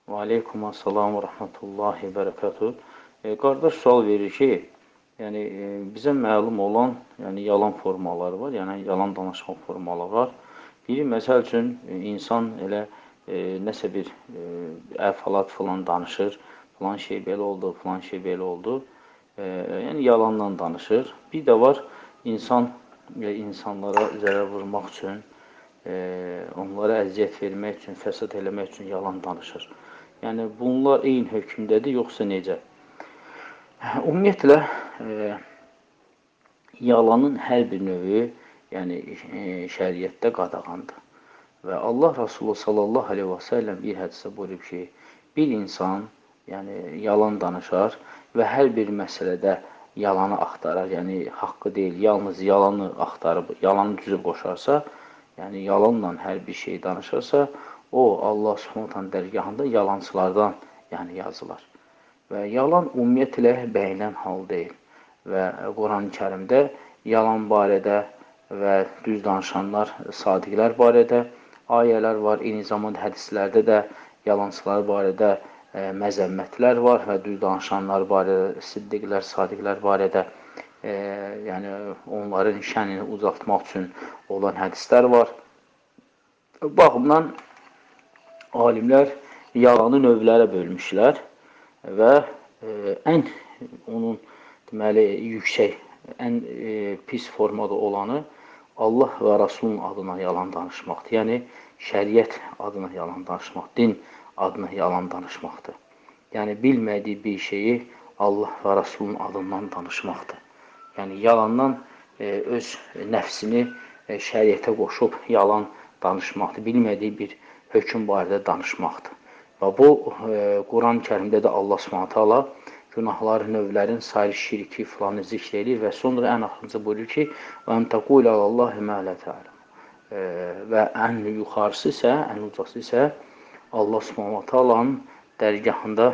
Və aleykum assalam və rəhmətullahi və bərəkatuhu. Qardaş sual verir ki, yəni bizə məlum olan, yəni yalan formaları var, yəni yalan danışma formaları var. Biri məsəl üçün insan elə nəsə bir əhvalat falan danışır, falan şey belə oldu, falan şey belə oldu. Yəni yalandan danışır. Bir də var insan insanlara zərər vurmaq üçün, onlara əziyyət vermək üçün, fəsad eləmək üçün yalan danışır. Yəni, bunlar eyni hökmdədir, yoxsa necə? Ümumiyyətlə, yalanın hər bir növü, yəni şəriətdə qadağandır. Və Allah Rasulü sallallahu aleyhi və səlləm bir hədisdə buyurub ki, bir insan, yəni yalan danışar və hər bir məsələdə yalanı axtarar, yəni haqqı deyil, yalnız yalanı axtarıb, yalanı düzü qoşarsa, yəni yalanla hər bir şey danışarsa, o, Allah Subhanahu dərgahında yalancılardan yəni yazılar. Və yalan ümumiyyətlə bəyənilən hal deyil. Və Quran-ı Kərimdə yalan barədə və düz danışanlar, sadiqlər barədə ayələr var. Eyni zamanda hədislərdə də yalancılar barədə məzəmmətlər var və düz danışanlar barədə, siddiqlər, sadiqlər barədə yəni onların şənini ucaltmaq üçün olan hədislər var. Bu baxımdan alimlər yalanı növlərə bölmüşlər və ən onun deməli yüksək, ən pis formada olanı Allah və Rasulun adına yalan danışmaqdır. Yəni şəriət adına yalan danışmaq, din adına yalan danışmaqdır. Yəni bilmədiyi bir şeyi Allah və Rasulun adından danışmaqdır. Yəni yalandan öz nəfsini şəriətə qoşub yalan danışmaqdır. Bilmədiyi bir hökm barədə danışmaqdır. Və bu, Quran-ı Kərimdə də Allah Subhanahu günahların, növlərin, sayı şirki filanı zikr edir və sonra ən axırıncı buyurur ki, وَاَنْ تَقُولَ اللّٰهِ مَا لَا تَعْلَمُ və ən yuxarısı isə, ən ucası isə Allah Subhanahu dərgahında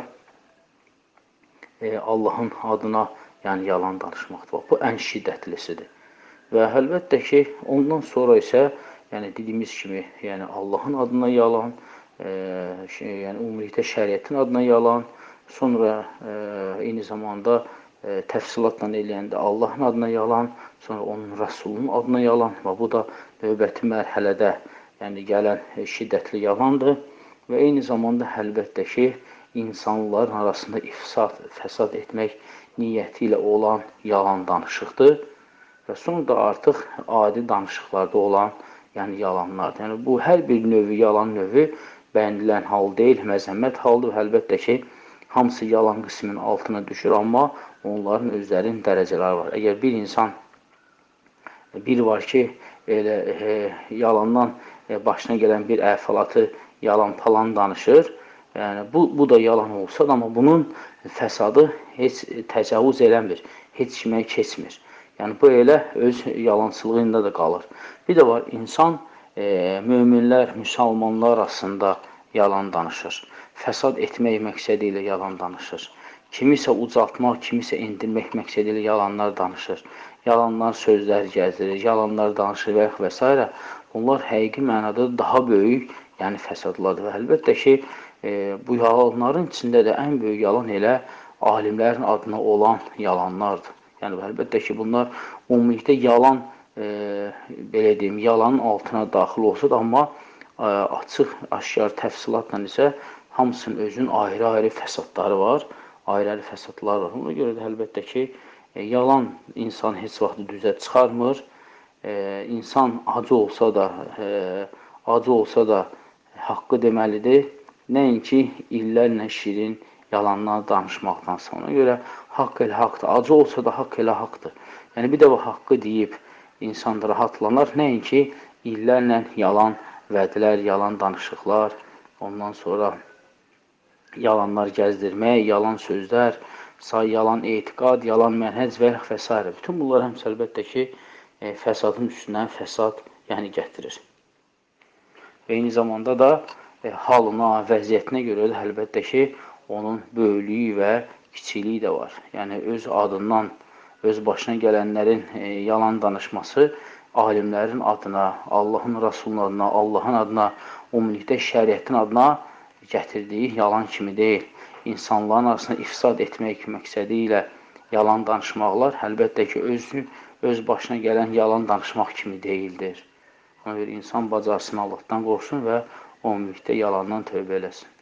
Allahın adına yəni yalan danışmaqdır. Bu ən şiddətlisidir. Və əlbəttə ki, ondan sonra isə yəni dediyimiz kimi, yəni Allahın adına yalan, yəni ümumilikdə şəriətin adına yalan, sonra eyni zamanda təfsilatla eləyəndə Allahın adına yalan, sonra onun Rəsulunun adına yalan və bu da növbəti mərhələdə yəni gələn şiddətli yalandır və eyni zamanda əlbəttə ki, insanların arasında ifsad, fəsad etmək niyyəti ilə olan yalan danışıqdır və sonra da artıq adi danışıqlarda olan yəni yalanlardır. Yəni bu hər bir növü, yalan növü bəyənilən hal deyil, məzəmmət haldır və əlbəttə ki, hamısı yalan qisminin altına düşür, amma onların özlərinin dərəcələri var. Əgər bir insan, bir var ki, elə yalandan başına gələn bir əhvalatı yalan falan danışır, yəni bu da yalan olsa da, amma bunun fəsadı heç təcavüz eləmir, heç kimə keçmir. Yəni bu elə öz yalançılığında da qalır. Bir də var, insan möminlər, müsəlmanlar arasında yalan danışır. Fəsad etmək məqsədi ilə yalan danışır. Kimisə ucaltmaq, kimisə endirmək məqsədi ilə yalanlar danışır. Yalanlar sözlər gəzdirir, yalanlar danışır və s. Bunlar həqiqi mənada daha böyük yəni fəsadlardır. Və əlbəttə ki, bu yalanların içində də ən böyük yalan elə alimlərin adına olan yalanlardır. Yəni əlbəttə ki, bunlar ümumilikdə yalan, belə deyim, yalanın altına daxil olsa da, amma açıq, aşkar təfsilatla isə hamısının özünün ayrı-ayrı fəsadları var, ayrı-ayrı fəsadlar var. Ona görə də əlbəttə ki, yalan insan heç vaxt düzə çıxarmır. İnsan acı olsa da haqqı deməlidir. Nəinki illərlə şirin yalanlar danışmaqdansa. Ona görə haqq elə haqdır. Acı olsa da haqq elə haqdır. Yəni bir də bu haqqı deyib insan rahatlanar. Nəinki illərlə yalan vədlər, yalan danışıqlar, ondan sonra yalanlar gəzdirmək, yalan sözlər, yalan etiqad, yalan mənhəc və s. Bütün bunlar həmsə əlbəttə ki, fəsadın üstündən fəsad yəni gətirir. Eyni zamanda da halına, vəziyyətinə görə də əlbəttə ki, onun böyüklüyü və kiçikliyi də var. Yəni öz adından, öz başına gələnlərin yalan danışması alimlərin adına, Allahın Rasulunun adına, Allahın adına, ümumilikdə şəriətin adına gətirdiyi yalan kimi deyil. İnsanların arasında ifsad etmək məqsədi ilə yalan danışmaqlar əlbəttə ki, öz başına gələn yalan danışmaq kimi deyildir. Ona görə insan bacarsın, Allahdan qorxsun və o mümitdə yalandan tövbə eləsin.